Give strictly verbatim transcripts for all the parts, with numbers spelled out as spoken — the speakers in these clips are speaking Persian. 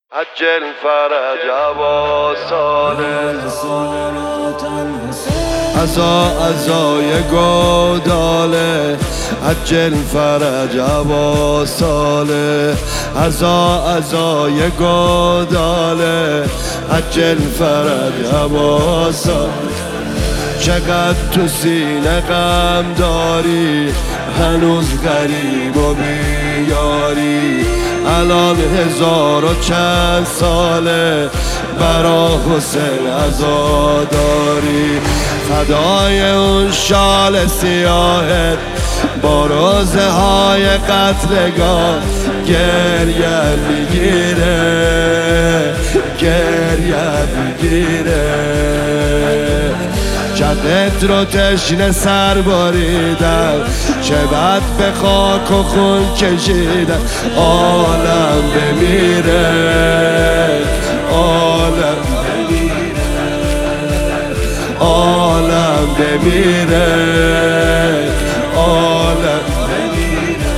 عجل فرج عبا ساله عزا عزای گوداله عجل فرج عبا ساله عزا عزای گوداله عجل فرج عبا ساله چقدر تو سینه غم داری هنوز غریب و بیاری الان هزار و چند ساله برا حسین عزاداری فدای اون شال سیاهت با روزه های قتلگاه گریه میگیره گریه میگیره جدت رو تشنه سر باریدن چه بد به خاک و خون کشیدن عالم بمیره عالم بمیره عالم بمیره عالم بمیره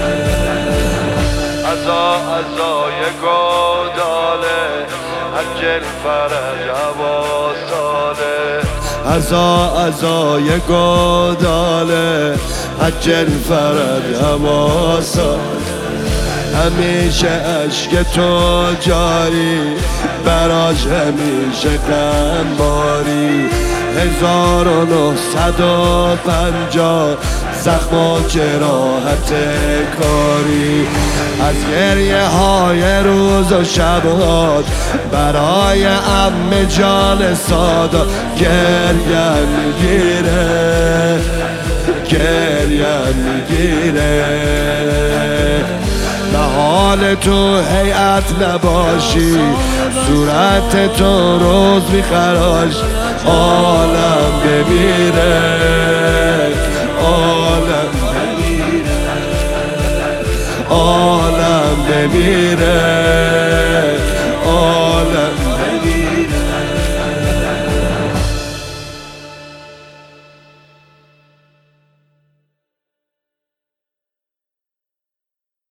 عزا عزای گوداله عجل فرج عبا ساله عزا عزای گوداله عجل فرج عبا ساله همیشه عشق تو جاری براش همیشه غمباری هزار و نهصد و پنجاه زخم و جراحت کاری از گریه های روز و شبات برای عم جان سادات گریه میگیره گریه میگیره به حال تو هیئت نباشی صورت تو روز میخراش عالم بمیره عالم بمیره عالم بمیره